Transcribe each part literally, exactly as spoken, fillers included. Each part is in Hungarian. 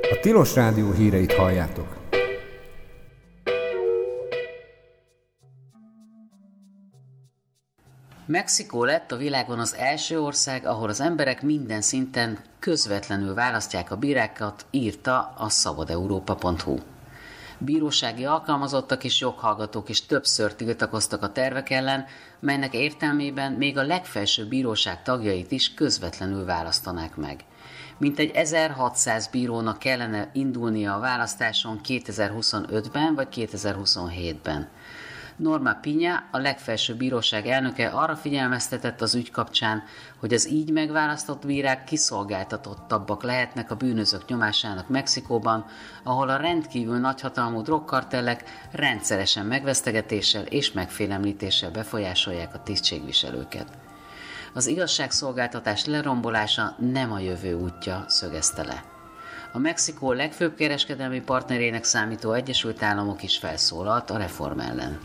A Tilos Rádió híreit halljátok. Mexikó lett a világon az első ország, ahol az emberek minden szinten közvetlenül választják a bírákat, írta a szabadeurópa pont hu. Bírósági alkalmazottak és joghallgatók is többször tiltakoztak a tervek ellen, melynek értelmében még a legfelsőbb bíróság tagjait is közvetlenül választanák meg. Mintegy ezerhatszáz bírónak kellene indulnia a választáson kétezer-huszonötben vagy kétezer-huszonhétben. Norma Piña, a legfelsőbb bíróság elnöke arra figyelmeztetett az ügy kapcsán, hogy az így megválasztott bírák kiszolgáltatottabbak lehetnek a bűnözők nyomásának Mexikóban, ahol a rendkívül nagyhatalmú drogkartellek rendszeresen megvesztegetéssel és megfélemlítéssel befolyásolják a tisztségviselőket. Az igazságszolgáltatás lerombolása nem a jövő útja, szögezte le. A Mexikó legfőbb kereskedelmi partnerének számító Egyesült Államok is felszólalt a reform ellen.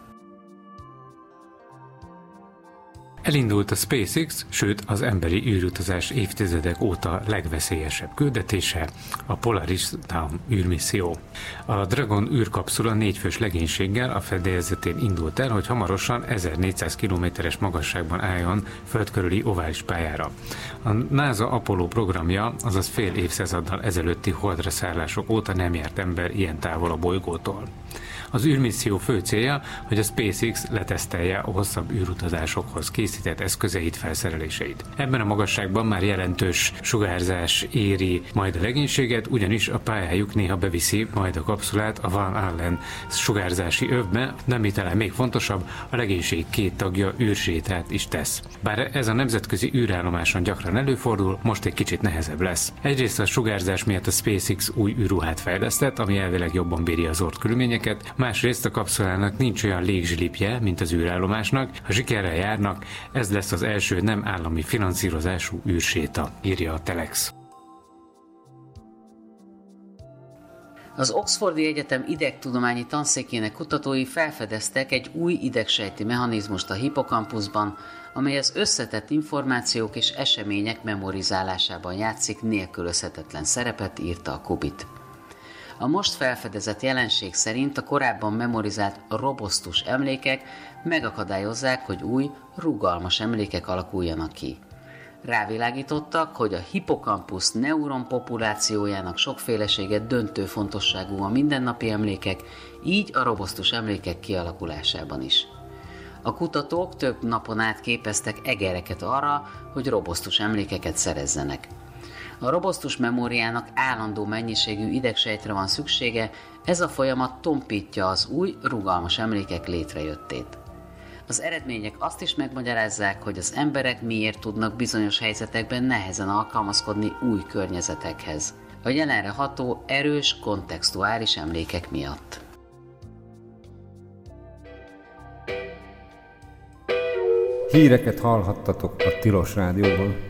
Elindult a SpaceX, sőt az emberi űrutazás évtizedek óta legveszélyesebb küldetése, a Polaris Dawn űrmisszió. A Dragon űrkapszula négyfős legénységgel a fedélzetén indult el, hogy hamarosan ezernégyszáz kilométeres magasságban álljon föld körüli ovális pályára. A NASA Apollo programja, azaz fél évszázaddal ezelőtti holdra szállások óta nem járt ember ilyen távol a bolygótól. Az űrmisszió fő célja, hogy a SpaceX letesztelje a hosszabb űrutazásokhoz készített eszközeit, felszereléseit. Ebben a magasságban már jelentős sugárzás éri majd a legénységet, ugyanis a pályájuk néha beviszi majd a kapszulát a Van Allen sugárzási övbe, de ami talán még fontosabb, a legénység két tagja űrsétát is tesz. Bár ez a nemzetközi űrállomáson gyakran előfordul, most egy kicsit nehezebb lesz. Egyrészt a sugárzás miatt a SpaceX új űrruhát fejlesztett, ami elvileg jobban bírja az ort körülményeket, másrészt a kapszulának nincs olyan légzsilipje, mint az űrállomásnak. Ha sikerrel járnak, ez lesz az első nem állami finanszírozású űrséta, írja a Telex. Az Oxfordi Egyetem idegtudományi tanszékének kutatói felfedeztek egy új idegsejti mechanizmust a hippokampuszban, amely az összetett információk és események memorizálásában játszik nélkülözhetetlen szerepet, írta a Kubit. A most felfedezett jelenség szerint a korábban memorizált robosztus emlékek megakadályozzák, hogy új, rugalmas emlékek alakuljanak ki. Rávilágítottak, hogy a hippokampusz neuron populációjának sokfélesége döntő fontosságú a mindennapi emlékek, így a robosztus emlékek kialakulásában is. A kutatók több napon át képeztek egereket arra, hogy robosztus emlékeket szerezzenek. A robosztus memóriának állandó mennyiségű idegsejtre van szüksége, ez a folyamat tompítja az új, rugalmas emlékek létrejöttét. Az eredmények azt is megmagyarázzák, hogy az emberek miért tudnak bizonyos helyzetekben nehezen alkalmazkodni új környezetekhez, a jelenre ható, erős, kontextuális emlékek miatt. Híreket hallhattatok a Tilos Rádióban.